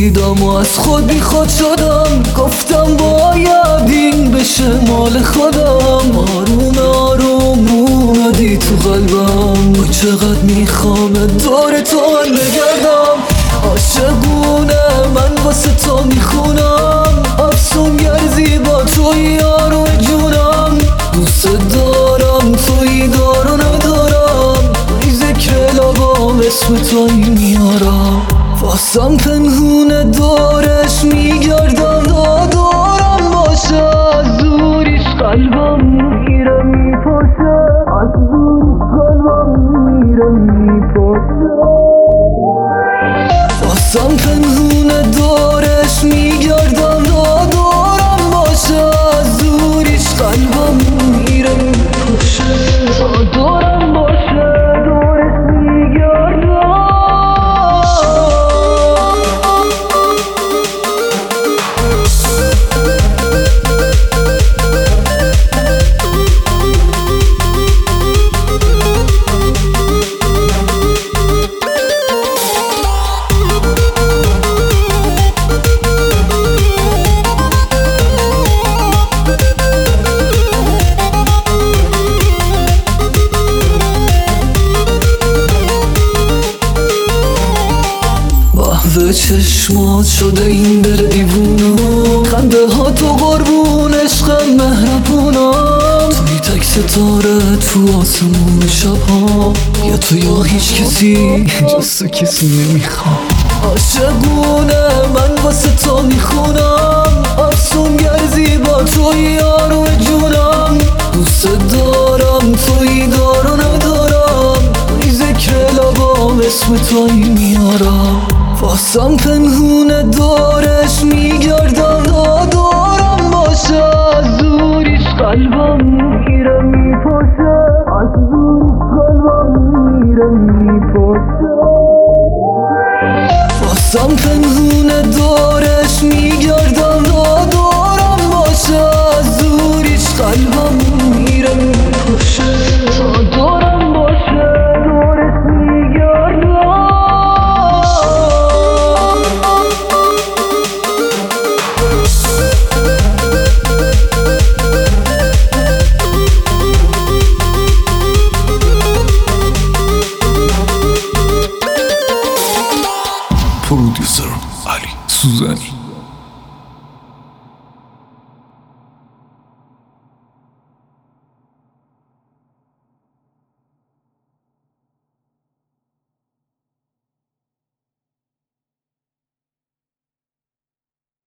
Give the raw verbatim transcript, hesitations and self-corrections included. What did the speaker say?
دیدم و از خود بی خود شدم. گفتم باید این بشه مال خودم. آروم آروم اومدی تو قلبم. و چقدر میخوام دور تو من بگردم. عاشقونه من واسه تو میخونم. افسونگر زیبا توی یارو جونم. دوست دارم توی دارو ندارم. ای ذکر لبام اسم توی میارم. واسم پنهونه دورش میگردم. دادارم باشه از دوریش قلبم میره میپاشه. از دوریش قلبم میره میپاشه. واسم پنهونه دورش میگردم. دادارم باشه از دوریش قلبم میره میپاشه. دادارم باشه دورش میگردم. به چشمات شده این دل دیوونم. خنده ها تو قربون عشقم مهربونم. توی تک ستاره تو آسمون شبها. یا تو یا هیچ کسی جز تو کسی نمیخوام. عاشقونه من واسه تو میخونم. افسونگر زیبا توی یارو جونم. دوست دارم توی دارو ندارم. ای ذکر لبام اسم توی میارم. واسم پنهونه دورش میگردم. دادارم باشه از دوریش قلبم میره میپاشه. از دوریش قلبم میره میپاشه. واسم پنهونه دورش میگردم. دادارم باشه از دوریش قلبم میره میپاشه. دادارم باشه دورش میگردم. پرودیوسر علی سوزنی.